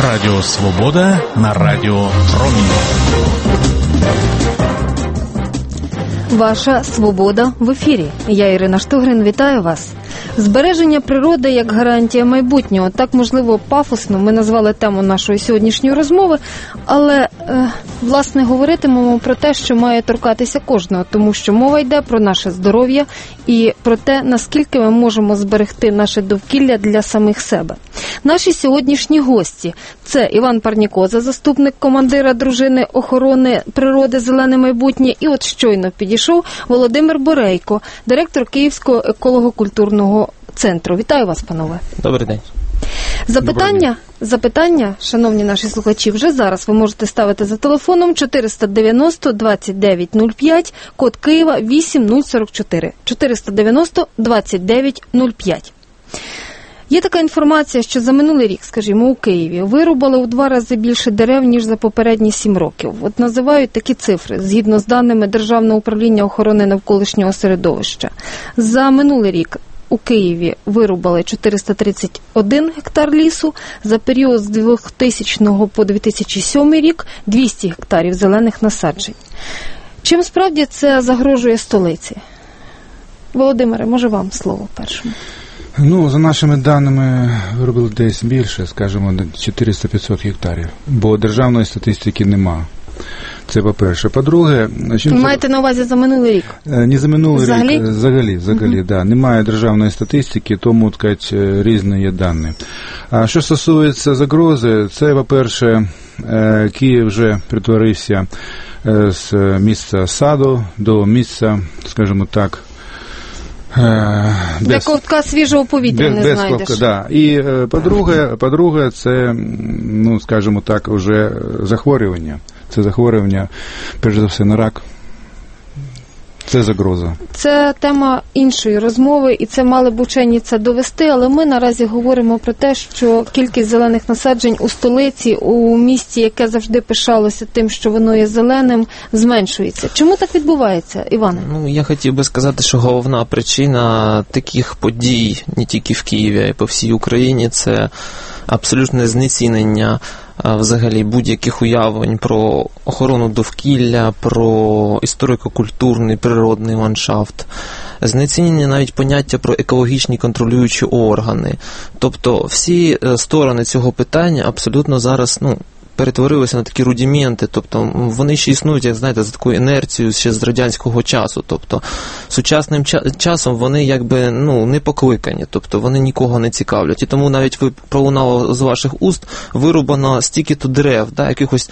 Радіо Свобода на Радіо Промінь. Ваша свобода в ефірі. Я Ірина Штогрин, вітаю вас. Збереження природи як гарантія майбутнього. Так, можливо, пафосно ми назвали тему нашої сьогоднішньої розмови, але, власне, говоритимемо про те, що має торкатися кожного, тому що мова йде про наше здоров'я і про те, наскільки ми можемо зберегти наше довкілля для самих себе. Наші сьогоднішні гості – це Іван Парнікоза, заступник командира дружини охорони природи «Зелене майбутнє», і от щойно підійшов Володимир Борейко, директор Київського еколого-культурного центру. Вітаю вас, панове. Добрий день. Запитання, шановні наші слухачі, вже зараз ви можете ставити за телефоном 490-2905, код Києва 8044. 490-2905. Є така інформація, що за минулий рік, скажімо, у Києві вирубали у 2 рази більше дерев, ніж за попередні 7 років. От називають такі цифри, згідно з даними Державного управління охорони навколишнього середовища. За минулий рік у Києві вирубали 431 гектар лісу, за період з 2000 по 2007 рік 200 гектарів зелених насаджень. Чим справді це загрожує столиці? Володимире, може вам слово першому? За нашими даними, виробили десь більше, скажімо, 400-500 гектарів, бо державної статистики нема. Це по-перше. По-друге... Ви маєте на увазі за минулий рік? Не за минулий взагалі? Рік, взагалі, да. Немає державної статистики, тому, так, різні є дані. А що стосується загрози, це, по-перше, Київ вже перетворився з місця саду до місця, скажімо так, для ковтка свіжого повітря не знайдеш. Да. І по-друге, це, скажімо так, вже захворювання. Це захворювання, перш за все, на рак. Це загроза. Це тема іншої розмови, і це мали б учені це довести, але ми наразі говоримо про те, що кількість зелених насаджень у столиці, у місті, яке завжди пишалося тим, що воно є зеленим, зменшується. Чому так відбувається, Іване? Я хотів би сказати, що головна причина таких подій, не тільки в Києві, а й по всій Україні, це абсолютне знецінення взагалі будь-яких уявлень про охорону довкілля, про історико-культурний, природний ландшафт, знецінення навіть поняття про екологічні контролюючі органи. Тобто всі сторони цього питання абсолютно зараз, перетворилися на такі рудименти, тобто вони ще існують, як знаєте, за такою інерцією ще з радянського часу, тобто сучасним часом вони якби не покликані, тобто вони нікого не цікавлять. І тому навіть ви пролунало з ваших уст вирубано стільки-то дерев, якихось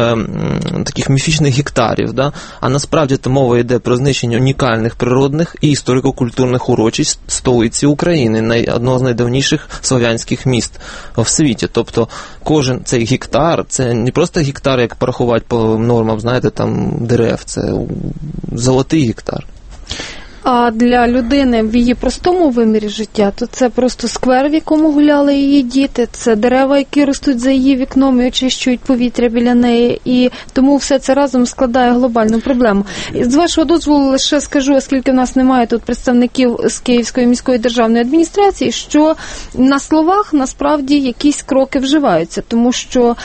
таких міфічних гектарів, а насправді то мова йде про знищення унікальних природних і історико-культурних урочищ столиці України, одного з найдавніших слов'янських міст в світі. Тобто кожен цей гектар, це не просто гектар, як порахувати по нормам, знаєте, там дерев, це золотий гектар. А для людини в її простому вимірі життя, то це просто сквер, в якому гуляли її діти, це дерева, які ростуть за її вікном і очищують повітря біля неї, і тому все це разом складає глобальну проблему. З вашого дозволу лише скажу, оскільки в нас немає тут представників з Київської міської державної адміністрації, що на словах насправді якісь кроки вживаються, тому що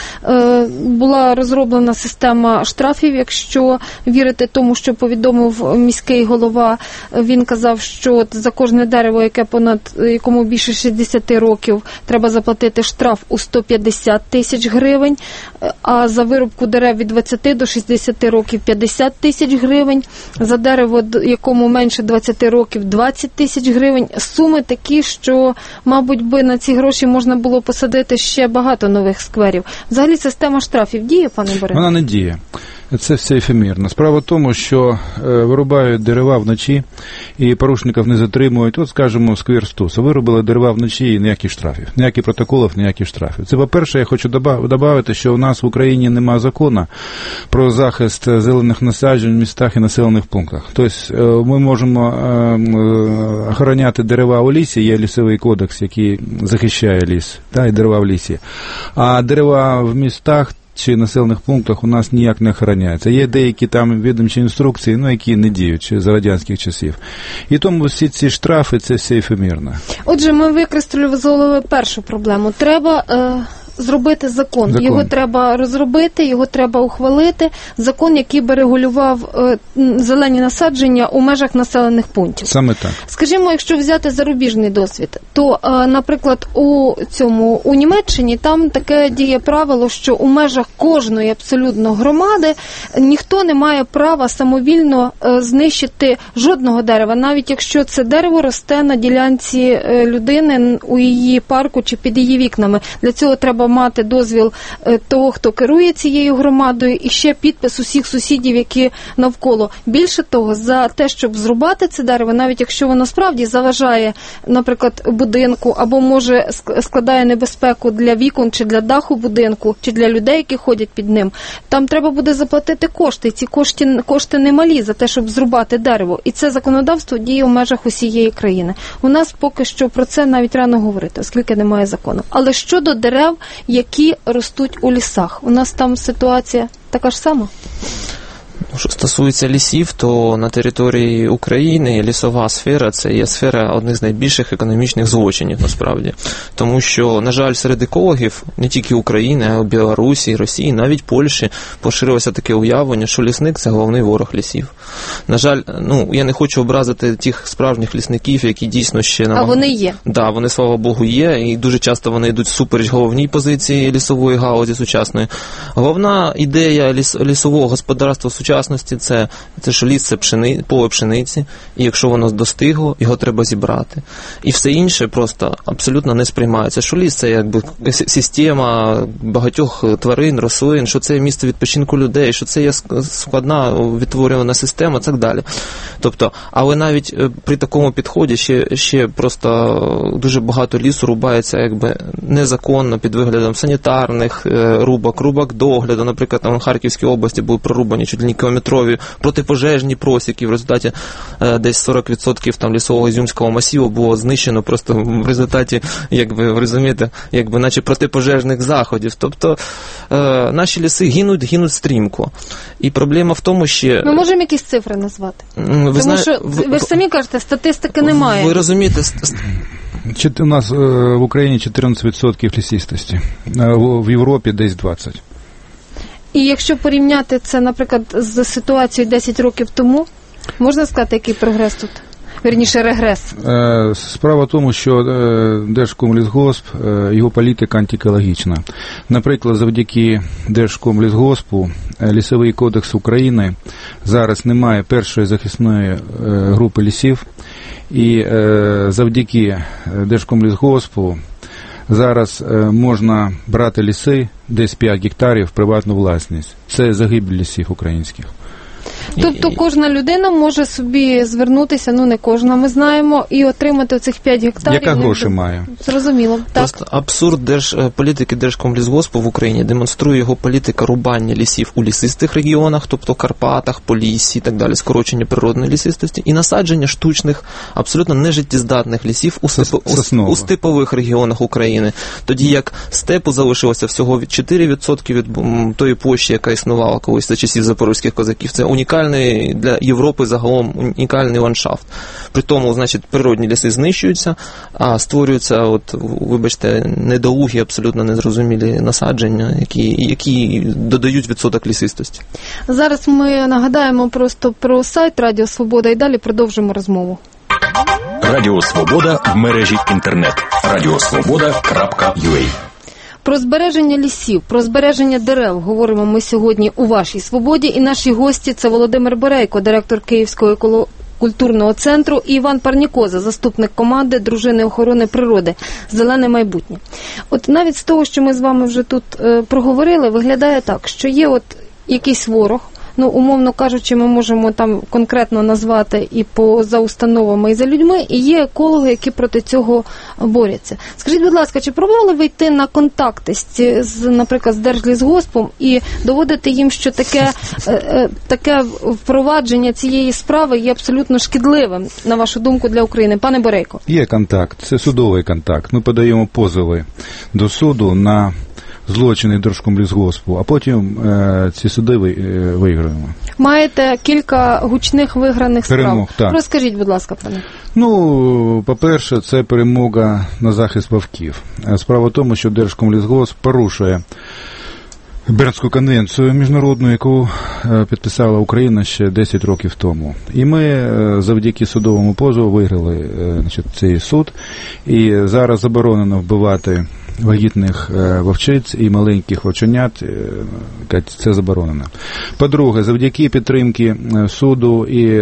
була розроблена система штрафів, якщо вірити тому, що повідомив міський голова. Він казав, що за кожне дерево, якому більше 60 років, треба заплатити штраф у 150 тисяч гривень, а за вирубку дерев від 20 до 60 років 50 тисяч гривень, за дерево, якому менше 20 років 20 тисяч гривень. Суми такі, що, мабуть, би на ці гроші можна було посадити ще багато нових скверів. Взагалі система штрафів діє, пане Борисовичу? Вона не діє. Це все ефемерно. Справа в тому, що вирубають дерева вночі і порушників не затримують. От, скажімо, сквер Стуса. Вирубили дерева вночі і ніяких штрафів. Ніяких протоколів, ніяких штрафів. Це, по-перше, я хочу додати, що у нас в Україні немає закону про захист зелених насаджень в містах і населених пунктах. Тобто ми можемо охороняти дерева у лісі, є лісовий кодекс, який захищає ліс, і дерева в лісі. А дерева в містах чи населених пунктах у нас ніяк не охороняється. Є деякі там відомчі інструкції, які не діють за радянських часів. І тому всі ці штрафи, це все ефемерно. Отже, ми використали з голови першу проблему. Треба зробити закон. Його треба розробити, його треба ухвалити. Закон, який би регулював зелені насадження у межах населених пунктів. Саме так. Скажімо, якщо взяти зарубіжний досвід, то, наприклад, у Німеччині там таке діє правило, що у межах кожної абсолютно громади ніхто не має права самовільно знищити жодного дерева, навіть якщо це дерево росте на ділянці людини у її парку чи під її вікнами. Для цього треба мати дозвіл того, хто керує цією громадою, і ще підпис усіх сусідів, які навколо. Більше того, за те, щоб зрубати це дерево, навіть якщо воно справді заважає, наприклад, будинку, або може складає небезпеку для вікон, чи для даху будинку, чи для людей, які ходять під ним, там треба буде заплатити кошти. Ці кошти немалі за те, щоб зрубати дерево. І це законодавство діє в межах усієї країни. У нас поки що про це навіть рано говорити, оскільки немає закону. Але щодо дерев, які ростуть у лісах, у нас там ситуація така ж сама? Що стосується лісів, то на території України лісова сфера – це є сфера одних з найбільших економічних злочинів, насправді. Тому що, на жаль, серед екологів, не тільки України, а й у Білорусі, Росії, навіть Польщі, поширилося таке уявлення, що лісник – це головний ворог лісів. На жаль, я не хочу образити тих справжніх лісників, які дійсно ще... А вони є? Да, вони, слава Богу, є, і дуже часто вони йдуть всупереч головній позиції лісової галузі сучасної. Головна ідея лісового господарства сучасності це що ліс – це поле пшениці, і якщо воно достигло, його треба зібрати. І все інше просто абсолютно не сприймається. Що ліс – це якби система багатьох тварин, рослин, що це місце відпочинку людей, що це є складна відтворювана система і так далі. Тобто, але навіть при такому підході ще просто дуже багато лісу рубається якби незаконно під виглядом санітарних рубок догляду. Наприклад, там в Харківській області були прорубані чуть ли не кілометрові протипожежні просіки. В результаті десь 40% там лісового ізюмського масиву було знищено просто в результаті, якби, ви розумієте, якби наче протипожежних заходів. Тобто наші ліси гинуть стрімко. І проблема в тому, що... Ми можемо якісь цифри назвати? Що ви ж самі кажете, статистики немає. Ви розумієте... У нас в Україні 14% лісистості, в Європі десь 20%. І якщо порівняти це, наприклад, з ситуацією 10 років тому, можна сказати, який прогрес тут? Вірніше, регрес. Справа в тому, що Держкомлісгосп, його політика антиекологічна. Наприклад, завдяки Держкомлісгоспу Лісовий кодекс України зараз не має першої захисної групи лісів, і завдяки Держкомлісгоспу зараз можна брати ліси, десь 5 гектарів в приватну власність. Це загибель лісів українських. Тобто кожна людина може собі звернутися, не кожна, ми знаємо, і отримати цих 5 гектарів. Яка гроші має? Зрозуміло. Просто абсурд політики Держкомлісгоспу в Україні демонструє його політика рубання лісів у лісистих регіонах, тобто Карпатах, Поліссі і так далі, скорочення природної лісистості, і насадження штучних, абсолютно нежиттєздатних лісів у степових регіонах України. Тоді як степу залишилося всього 4% від тої площі, яка існувала колись за часів запорозьких козаків. Це унікальний для Європи загалом унікальний ландшафт. При тому, значить, природні ліси знищуються, а створюються, вибачте, недолугі, абсолютно незрозумілі насадження, які додають відсоток лісистості. Зараз ми нагадаємо просто про сайт Радіо Свобода і далі продовжимо розмову. Радіо Свобода в мережі інтернет. radiosvoboda.ua. Про збереження лісів, про збереження дерев говоримо ми сьогодні у вашій «Свободі». І наші гості – це Володимир Борейко, директор Київського культурного центру, і Іван Парнікоза, заступник команди Дружини охорони природи «Зелене майбутнє». От навіть з того, що ми з вами вже тут проговорили, виглядає так, що є якийсь ворог, умовно кажучи, ми можемо там конкретно назвати і за установами, і за людьми, і є екологи, які проти цього борються. Скажіть, будь ласка, чи пробували ви йти на контакти наприклад, з Держлісгоспом і доводити їм, що таке впровадження цієї справи є абсолютно шкідливим, на вашу думку, для України? Пане Борейко. Є контакт, це судовий контакт. Ми подаємо позови до суду на злочини Держкомлісгоспу, а потім ці суди виграємо. Маєте кілька гучних виграних справ. Перемог, так. Розкажіть, будь ласка, пане. Ну, по-перше, це перемога на захист вовків. Справа в тому, що Держкомлісгосп порушує Бернську конвенцію міжнародну, яку підписала Україна ще 10 років тому. І ми завдяки судовому позову виграли цей суд. І зараз заборонено вбивати вагітних вовчиць і маленьких вовченят. Це заборонено. По-друге, завдяки підтримки суду і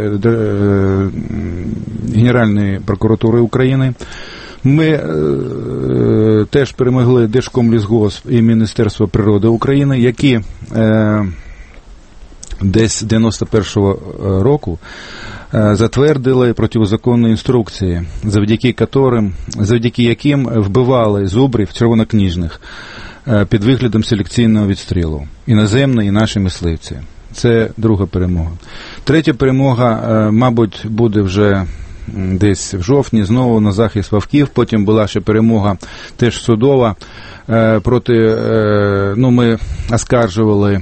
Генеральної прокуратури України ми теж перемогли Держкомлісгосп і Міністерство природи України, які десь 91-го року затвердили протизаконні інструкції, завдяки яким вбивали зубрів червонокніжних під виглядом селекційного відстрілу. Іноземні і наші мисливці. Це друга перемога. Третя перемога, мабуть, буде вже десь в жовтні, знову на захист вовків. Потім була ще перемога теж судова ми оскаржували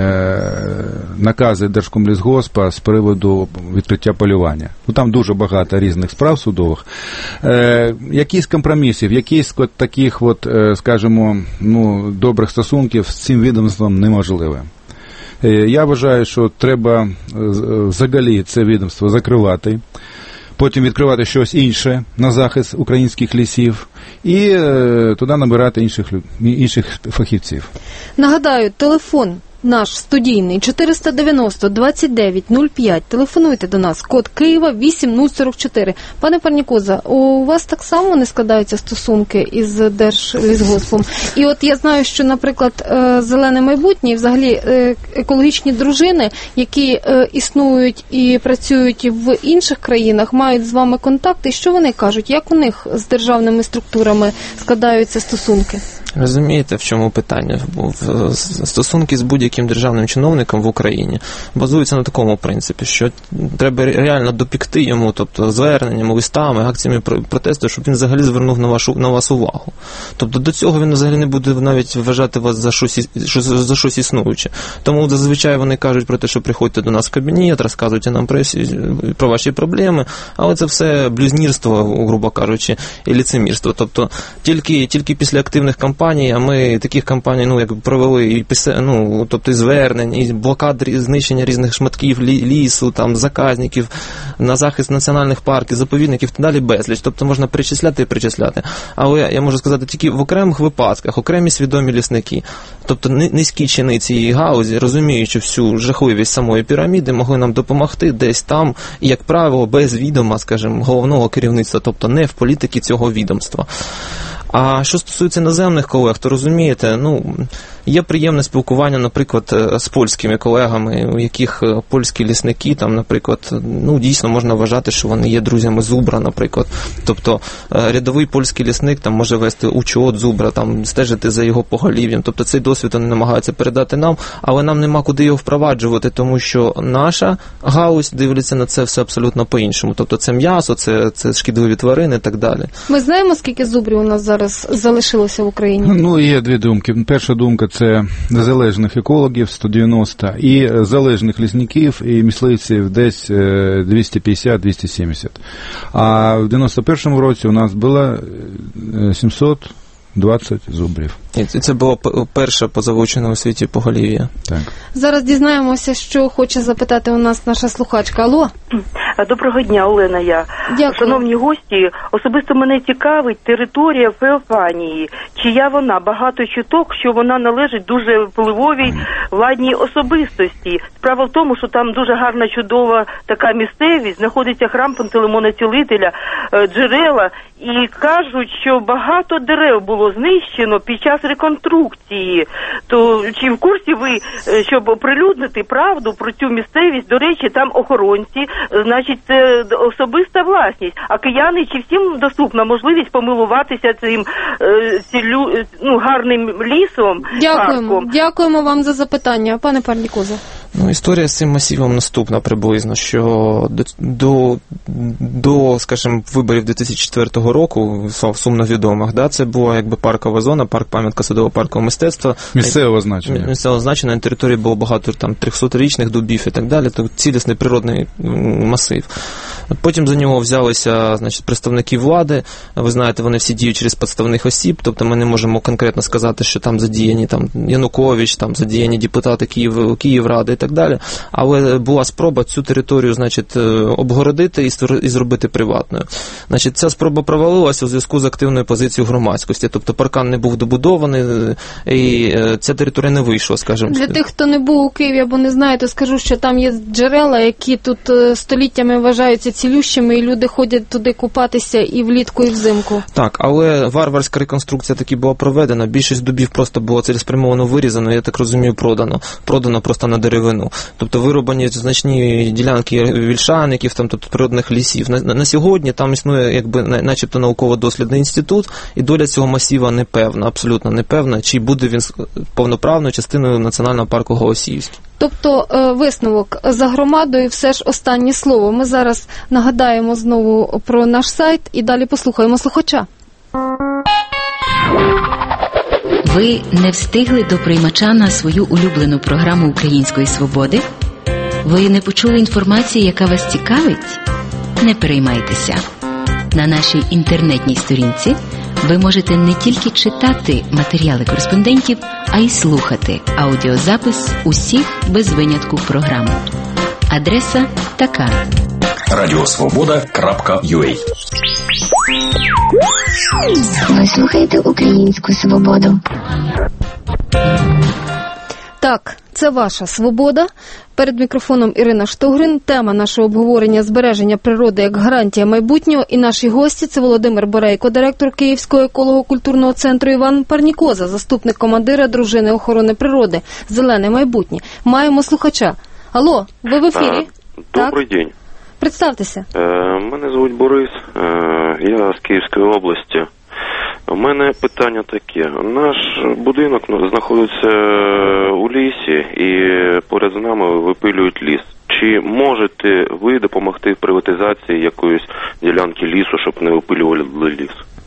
накази Держкомлісгоспа з приводу відкриття полювання. Там дуже багато різних справ судових. Якісь компромісів, якісь таких, скажімо, добрих стосунків з цим відомством неможливо. Я вважаю, що треба взагалі це відомство закривати, потім відкривати щось інше на захист українських лісів і туди набирати інших фахівців. Нагадаю, телефон наш студійний 490-29-05. Телефонуйте до нас. Код Києва 8044. Пане Парнікоза, у вас так само не складаються стосунки із Держлісгоспом? І от я знаю, що, наприклад, «Зелене майбутнє» і взагалі екологічні дружини, які існують і працюють в інших країнах, мають з вами контакти. Що вони кажуть? Як у них з державними структурами складаються стосунки? Розумієте, в чому питання? Стосунки з будь-яким державним чиновником в Україні базуються на такому принципі, що треба реально допікти йому, тобто зверненнями, листами, акціями протесту, щоб він взагалі звернув на вас увагу. Тобто до цього він взагалі не буде навіть вважати вас за щось існуюче. Тому зазвичай вони кажуть про те, що приходьте до нас в кабінет, розказуйте нам про ваші проблеми, але це все блюзнірство, грубо кажучи, і лицемірство. Тобто тільки після активних кампаній, а ми таких кампаній, провели і тобто і звернень, і блокад, знищення різних шматків лісу, там, заказників, на захист національних парків, заповідників і так далі безліч. Тобто можна перечисляти. Але я можу сказати, тільки в окремих випадках, окремі свідомі лісники, тобто низькі чини цієї гаузі, розуміючи всю жахливість самої піраміди, могли нам допомогти десь там, і, як правило, без відома, скажімо, головного керівництва, тобто не в політиці цього відомства. А що стосується іноземних колег, то розумієте, є приємне спілкування, наприклад, з польськими колегами, у яких польські лісники, там, наприклад, дійсно можна вважати, що вони є друзями зубра, наприклад. Тобто рядовий польський лісник там може вести учет зубра, там, стежити за його поголів'ям. Тобто цей досвід вони намагаються передати нам, але нам нема куди його впроваджувати, тому що наша галузь дивиться на це все абсолютно по-іншому. Тобто це м'ясо, це шкідливі тварини і так далі. Ми знаємо, скільки зубрів у нас зараз залишилося в Україні? Є дві думки. Перша думка – це незалежних екологів 190, і залежних лісників і мисливців десь 250-270. А в 91-му році у нас було 720 зубрів. І це було перше по залученому у світі поголів'я. Так. Зараз дізнаємося, що хоче запитати у нас наша слухачка. Алло. Доброго дня, Олена я. Дякую. Шановні гості, особисто мене цікавить територія Феофанії. Чия вона? Багато чуток, що вона належить дуже впливовій владній особистості. Справа в тому, що там дуже гарна, чудова така місцевість, знаходиться храм Пантелеймона Цілителя, джерела, і кажуть, що багато дерев було знищено під час реконструкції. То чи в курсі ви, щоб оприлюднити правду про цю місцевість? До речі, там охоронці, значить, це особиста власність. А кияни, чи всім доступна можливість помилуватися цим гарним лісом? Дякуємо. Дякуємо вам за запитання. Пане Парнікоза. Історія з цим масивом наступна приблизно, що до, скажімо, виборів 2004 року, сумно відомих, це була якби паркова зона, парк-пам'ятка садово-паркового мистецтва. Місцевого значення. На території було багато там 300-річних дубів і так далі, то цілісний природний масив. Потім за нього взялися, значить, представники влади, ви знаєте, вони всі діють через підставних осіб, тобто ми не можемо конкретно сказати, що там задіяні Янукович, там задіяні депутати Київради і так далі, але була спроба цю територію, значить, обгородити і зробити приватною. Значить, ця спроба провалилася у зв'язку з активною позицією громадськості, тобто паркан не був добудований і ця територія не вийшла, скажімо. Для тих, хто не був у Києві або не знає, то скажу, що там є джерела, які тут століттями вважаються цілющими, і люди ходять туди купатися і влітку, і взимку. Так, але варварська реконструкція таки була проведена, більшість дубів просто було цілеспрямовано вирізано, я так розумію, продано просто на деревину. Тобто вирубані значні ділянки вільшаників, тобто природних лісів. На сьогодні там існує якби начебто науково-дослідний інститут, і доля цього масива непевна, абсолютно непевна, чи буде він повноправною частиною національного парку Голосіївський. Тобто висновок за громадою все ж останнє слово. Ми зараз нагадаємо знову про наш сайт і далі послухаємо слухача. Ви не встигли до приймача на свою улюблену програму Української свободи? Ви не почули інформації, яка вас цікавить? Не переймайтеся. На нашій інтернетній сторінці ви можете не тільки читати матеріали кореспондентів, а й слухати аудіозапис усіх без винятку програм. Адреса така: radiosvoboda.ua. Ви слухаєте Українську свободу. Так, це ваша свобода. Перед мікрофоном Ірина Штогрин. Тема нашого обговорення – збереження природи як гарантія майбутнього. І наші гості – це Володимир Борейко, директор Київського еколого-культурного центру, Іван Парнікоза, заступник командира дружини охорони природи «Зелене майбутнє». Маємо слухача. Алло, ви в ефірі? Добрий день. Представтеся. Мене звуть Борис, я з Київської області. У мене питання таке. Наш будинок знаходиться у лісі і поряд з нами випилюють ліс. Чи можете ви допомогти в приватизації якоїсь ділянки лісу, щоб не випилювали ліс?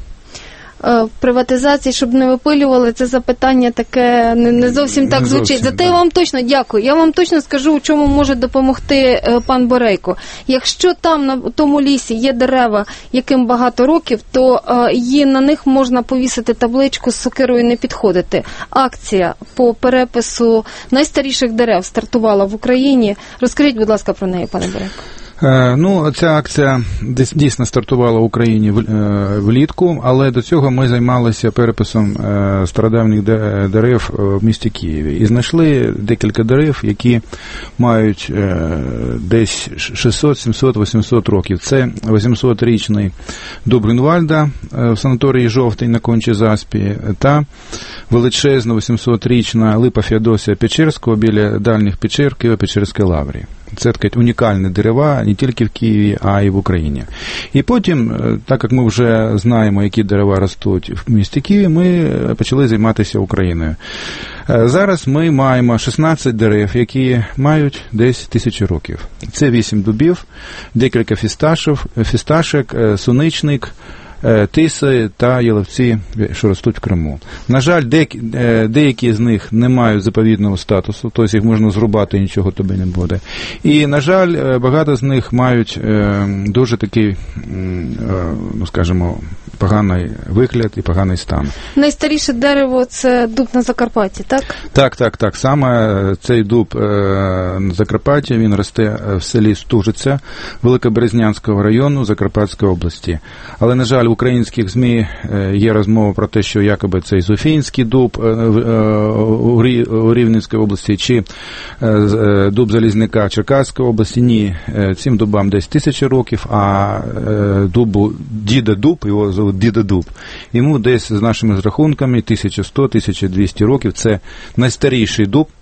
В приватизації, щоб не випилювали, це запитання таке не зовсім так звучить. Зате я вам точно дякую. Я вам точно скажу, у чому може допомогти пан Борейко. Якщо там, на тому лісі, є дерева, яким багато років, то на них можна повісити табличку з сокирою «Не підходити». Акція по перепису найстаріших дерев стартувала в Україні. Розкажіть, будь ласка, про неї, пане Борейко. Ця акція дійсно стартувала в Україні влітку, але до цього ми займалися переписом стародавніх дерев в місті Києві. І знайшли декілька дерев, які мають десь 600, 700, 800 років. Це 800-річний дуб Грюнвальда в санаторії «Жовтень» на Кончі-Заспі та величезна 800-річна липа Феодосія Печерського біля дальніх Печер Києво-Печерської лаври. Це такі унікальні дерева не тільки в Києві, а й в Україні. І потім, так як ми вже знаємо, які дерева ростуть в місті Києві, ми почали займатися Україною. Зараз ми маємо 16 дерев, які мають десь 1000 років. Це 8 дубів, декілька фісташек, суничник, тиси та яловці, що ростуть в Криму. На жаль, деякі з них не мають заповідного статусу, тобто їх можна зрубати і нічого тобі не буде. І, на жаль, багато з них мають дуже такий, скажімо, поганий вигляд і поганий стан. Найстаріше дерево – це дуб на Закарпатті, так? Так. Саме цей дуб на Закарпатті, він росте в селі Стужиця Великоберезнянського району Закарпатської області. Але, на жаль, в українських ЗМІ є розмова про те, що якоби цей Зуфінський дуб у Рівненській області чи дуб Залізника Черкаської області. Ні, цим дубам десь 1000 років, а дубу Діда Дуб, його звуть Діда Дуб, йому десь з нашими розрахунками 1100-1200 років. Це найстаріший дуб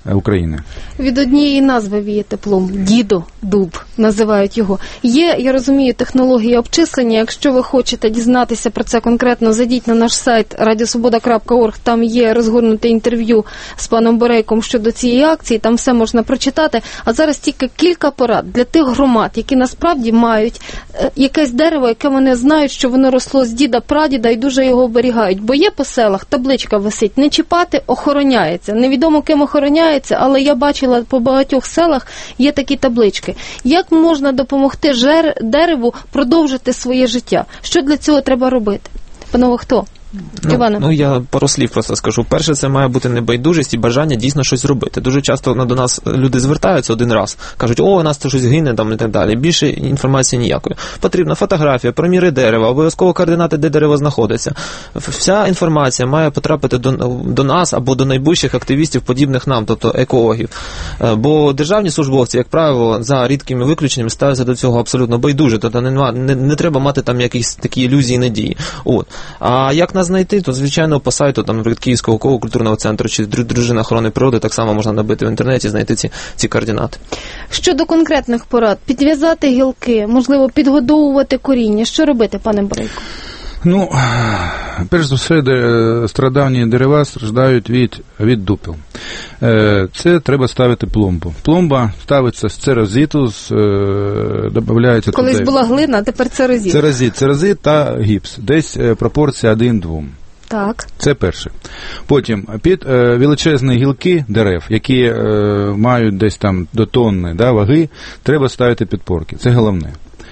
України. Від однієї назви віє теплом. Дідо, дуб, називають його. Є, я розумію, технологія обчислення. Якщо ви хочете дізнатися про це конкретно, зайдіть на наш сайт radiosvoboda.org, там є розгорнуте інтерв'ю з паном Борейком щодо цієї акції, там все можна прочитати. А зараз тільки кілька порад для тих громад, які насправді мають якесь дерево, яке вони знають, що воно росло з діда-прадіда і дуже його оберігають. Бо є по селах, табличка висить, не чіпати, охороняється. Невідомо ким охороняється, але я бачила по багатьох селах є такі таблички. Як можна допомогти дереву продовжити своє життя? Що для цього треба робити? Панове, хто? Ну, я пару слів просто скажу. Перше, це має бути небайдужість і бажання дійсно щось робити. Дуже часто до нас люди звертаються один раз, кажуть, у нас це щось гине там і так далі. Більше інформації ніякої. Потрібна фотографія, проміри дерева, обов'язково координати, де дерево знаходиться. Вся інформація має потрапити до нас або до найближчих активістів, подібних нам, тобто екологів. Бо державні службовці, як правило, за рідкими виключеннями ставляться до цього абсолютно байдуже, тобто не треба мати там якісь такі ілюзії, надії. А як нас знайти, то, звичайно, по сайту там, Київського культурного центру чи Дружина охорони природи так само можна набити в інтернеті, знайти ці координати. Щодо конкретних порад, підв'язати гілки, можливо, підгодовувати коріння. Що робити, пане Борейко? Ну, перш за все, стародавні дерева страждають від дупел. Це треба ставити пломбу. Пломба ставиться з церозиту, додається туди. Колись була глина, а тепер церозит. Церозит та гіпс. Десь пропорція 1:2. Так. Це перше. Потім під величезні гілки дерев, які мають десь там до тонни ваги, треба ставити підпорки. Це головне.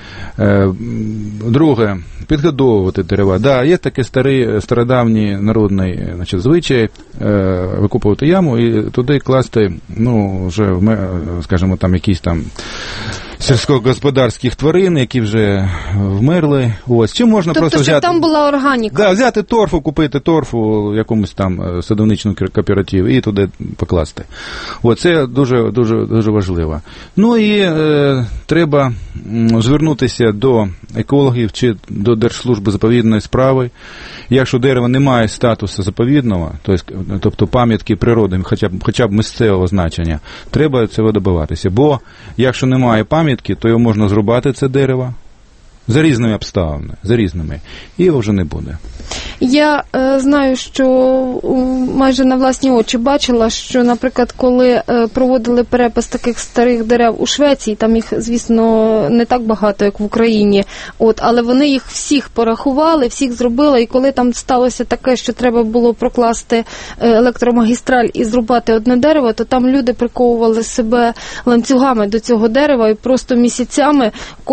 Друге, підгодовувати дерева. Є такий стародавній народний звичай викопувати яму і туди класти, вже, скажімо, там якісь там сільськогосподарських тварин, які вже вмерли. Чи можна просто взяти... Тобто, щоб там була органіка? Взяти торфу, купити торфу якомусь там садовничному кооперативі і туди покласти. Це дуже, дуже, дуже важливо. І треба звернутися до екологів чи до Держслужби заповідної справи. Якщо дерево не має статусу заповідного, тобто пам'ятки природи, хоча б місцевого значення, треба цього добиватися. Бо якщо немає пам'ятки, то його можна зрубати, це дерево, за різними обставинами, і його вже не буде. Я знаю, що майже на власні очі бачила, що, наприклад, коли проводили перепис таких старих дерев у Швеції, там їх, звісно, не так багато, як в Україні, але вони їх всіх порахували, всіх зробили, і коли там сталося таке, що треба було прокласти електромагістраль і зрубати одне дерево, то там люди приковували себе ланцюгами до цього дерева, і просто місяцями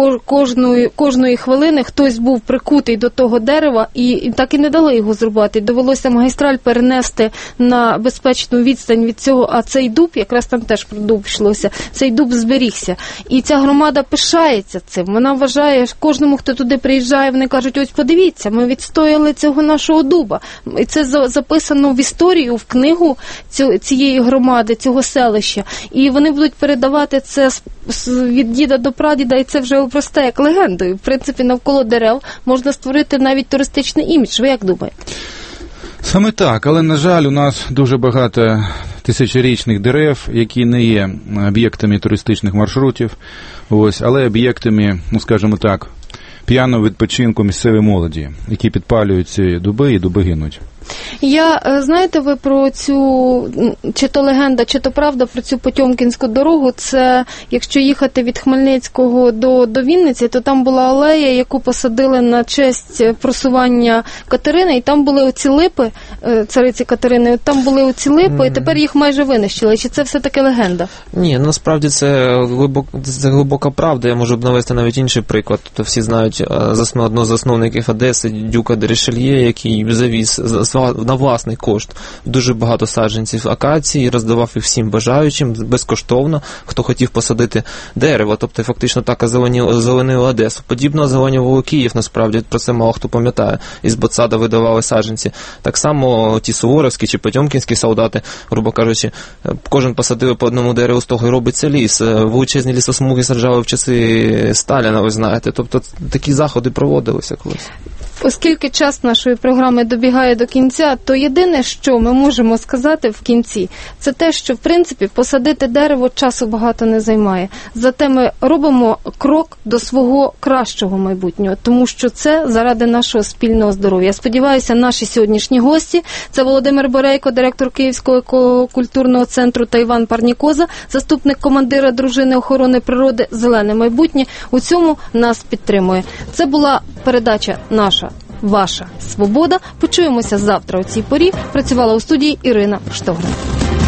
кожної хвилини хтось був прикутий до того дерева, і так і не дали його зрубати. Довелося магістраль перенести на безпечну відстань від цього, а цей дуб, якраз там теж про дуб йшлося, цей дуб зберігся. І ця громада пишається цим. Вона вважає, кожному, хто туди приїжджає, вони кажуть, ось подивіться, ми відстояли цього нашого дуба. І це записано в історію, в книгу цієї громади, цього селища. І вони будуть передавати це від діда до прадіда, і це вже обросте як легендою. В принципі, навколо дерев можна створити навіть туристичний імідж. Ви як думаєте? Саме так, але, на жаль, у нас дуже багато тисячорічних дерев, які не є об'єктами туристичних маршрутів, але об'єктами, скажімо так, п'яного відпочинку місцевої молоді, які підпалюють ці дуби, і дуби гинуть. Знаєте ви про цю, чи то легенда, чи то правда, про цю Потьомкінську дорогу? Це, якщо їхати від Хмельницького до Вінниці, то там була алея, яку посадили на честь просування Катерини, і там були оці липи, цариці Катерини, там були оці липи, і тепер їх майже винищили. Чи це все-таки легенда? Ні, насправді це глибока правда. Я можу б навести навіть інший приклад. Тобто всі знають одного з засновників Одеси, Дюка де Рішельє, який завіз на власний кошт дуже багато саджанців акації, роздавав їх всім бажаючим безкоштовно, хто хотів посадити дерево, тобто фактично так озеленили Одесу. Подібно озеленювали Київ, насправді, про це мало хто пам'ятає. Із Ботсада видавали саджанці. Так само ті суворовські чи потьомкінські солдати, грубо кажучи, кожен посадив по одному дереву, з того і робиться ліс. Величезні лісосмуги саджали в часи Сталіна, ви знаєте. Тобто такі заходи проводилися колись. Оскільки час нашої програми добігає до кінця, то єдине, що ми можемо сказати в кінці, це те, що, в принципі, посадити дерево часу багато не займає. Зате ми робимо крок до свого кращого майбутнього, тому що це заради нашого спільного здоров'я. Я сподіваюся, наші сьогоднішні гості – це Володимир Борейко, директор Київського екокультурного центру, та Іван Парнікоза, заступник командира дружини охорони природи «Зелене майбутнє». У цьому нас підтримує. Це була передача «Наша, ваша свобода». Почуємося завтра у цій порі. Працювала у студії Ірина Штогрин.